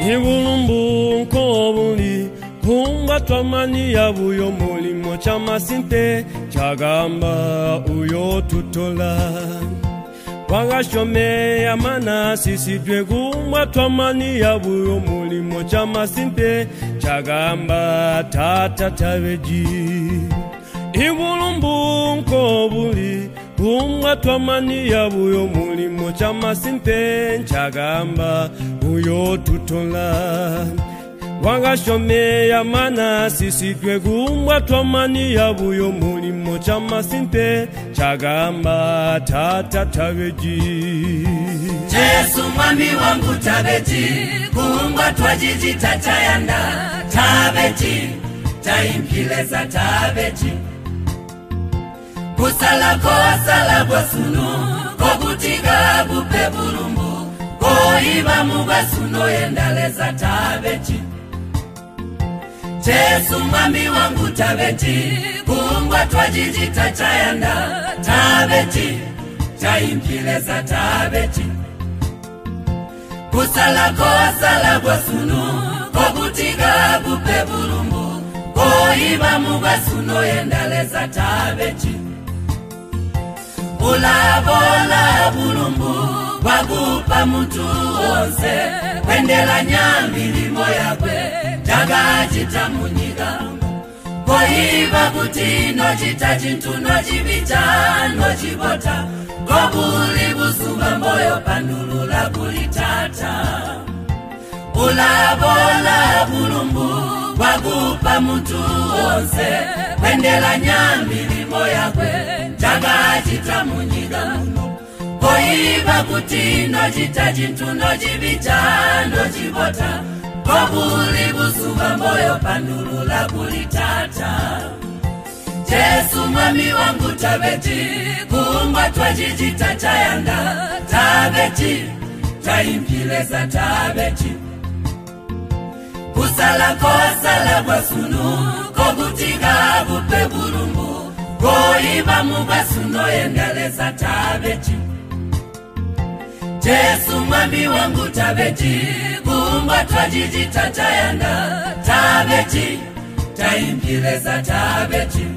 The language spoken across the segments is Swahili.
Ibulumbu nkobuli kumba twamani ya buyo mulimo chamasinte chagamba uyo tutola Wangashome ya mana sisi kumba twamani ya buyo mulimo chamasinte chagamba tata taveji Ibulumbu nkobuli kumba twamani ya buyo mulimo chamasinte chagamba uyo tutola Wangashome ya mana sisi kumba twamani ya buyo mulimo chamasinte chagamba tata taveji Yesu mwami wangu taveji kumba twajiji tatayanda taveji taimpileza taveji Kusala sala bwasuno kokutiga bupe bulumbu koiba mubasuno yendaleza taveji Yesu mwami wangu taveji kumba twajiji tatayanda taveji taimpileza taveji Kusala sala bwasuno kokutiga bupe bulumbu koiba mubasuno yendaleza taveji Ulabola bulumbu wagupa mtu onse Wendela nyambili moyakwe Jaga jitamunyiga Koiba kutino jita jintuno jibita no jibota Kobuli busuba moyo pandulula kulitata Ulabola bulumbu wagupa mtu onse Wendela nyambili moyakwe Jaga jitamunyiga Koiba kutino jita jintuno jibita no jibota Kobuli busuba moyo pandulula kulitata Yesu mwami wangu taveji kumba twajiji tatayanda taveji taimpileza taveji Kusala bwasuno kokutiga bupe bulumbu koiba mubasuno yendeleza taveji Yesu mwami wangu taveji kumba twajiji tatayanda taveji taimpileza taveji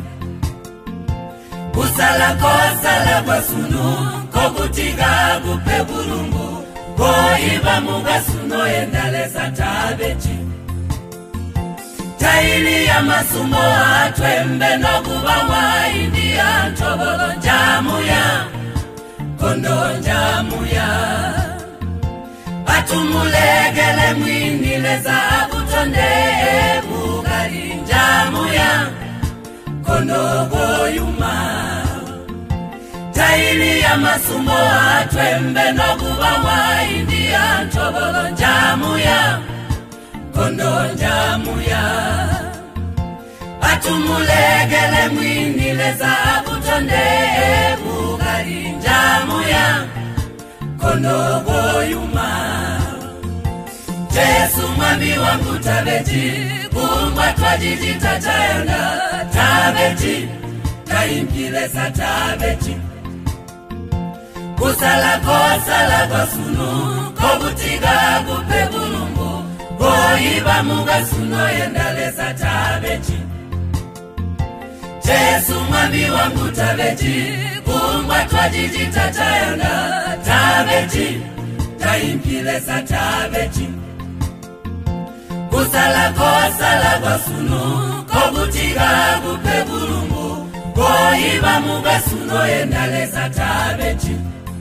Kusala bwasuno kokutiga bupe bulumbu koiba mubasuno yendeleza taveji Taili ya masumo atwembe no kubawa india ntobolo njamuya Kondo njamuya Atumulegele mwinileza abutonde bugari njamuya Kondo goyuma Taili ya masumo atwembe no kubawa india ntobolo njamuya Kondo njamuya Atumulegele mwinileza abutonde bugari njamuya Kondo goyuma Yesu mwami wangu taveji kumba twajiji tatayanda taveji taimpileza taveji Kusala bwasuno kokutiga bupe bulumbu koiba mubasuno yendaleza taveji Yesu mwami wangu taveji kumba twajiji tatayanda taveji taimpileza taveji Kusala bwasuno kokutiga bupe bulumbu koiba mubasuno yendaleza taveji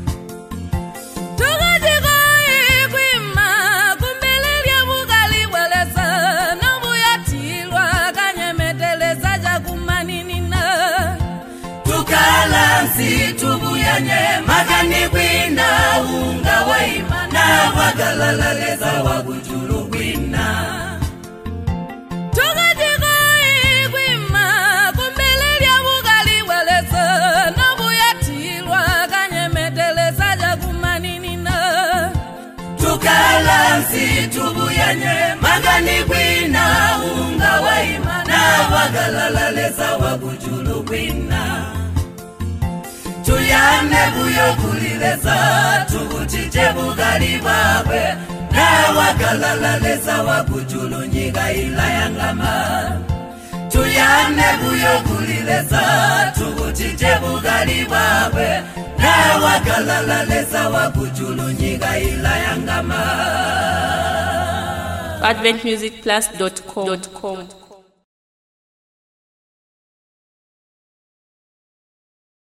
Situbuyanye magani gwina unga waima na wagalaleza wagujulu gwina Tugadiga igwima kumbelelia bugali waleza Nabuyatilwa ganye medeleza jagumaninina Tukala situbuyanye magani gwina unga waima na wagalaleza wagujulu gwina tuyane buyokulileza tubutije bugali bwabwe nawagalaleza wakujulunyiga ila yangama tuyane buyokulileza tubutije bugali bwabwe nawagalaleza wakujulunyiga ila yangama adventmusicplus.com